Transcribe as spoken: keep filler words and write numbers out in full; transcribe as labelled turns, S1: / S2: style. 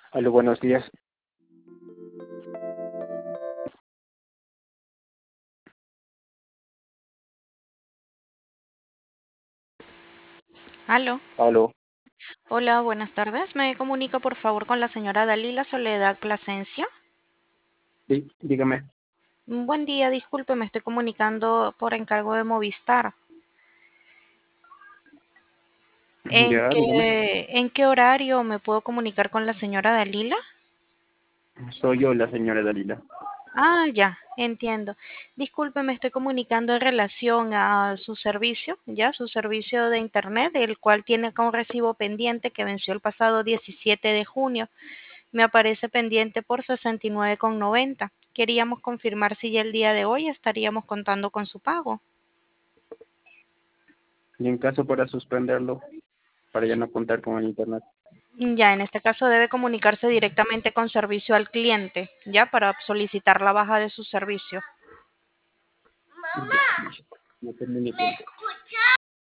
S1: Aló, buenos días.
S2: Aló.
S1: Aló,
S2: Hola, buenas tardes. ¿Me comunica por favor con la señora Dalila Soledad Plasencia?
S1: sí, dígame.
S2: Mm, Buen día, disculpe, me estoy comunicando por encargo de Movistar. ¿En
S1: Ya, dígame.
S2: qué, en qué horario me puedo comunicar con la señora Dalila?
S1: Soy yo, la señora Dalila.
S2: Ah, ya, entiendo. Disculpe, me estoy comunicando en relación a su servicio, ya, su servicio de internet, el cual tiene acá un recibo pendiente que venció el pasado diecisiete de junio. Me aparece pendiente por sesenta y nueve con noventa. Queríamos confirmar si ya el día de hoy estaríamos contando con su pago.
S1: Y en caso para suspenderlo, para ya no contar con el internet.
S2: Ya, en este caso debe comunicarse directamente con servicio al cliente, ya, para solicitar la baja de su servicio.
S1: Ya, listo. No terminé tiempo.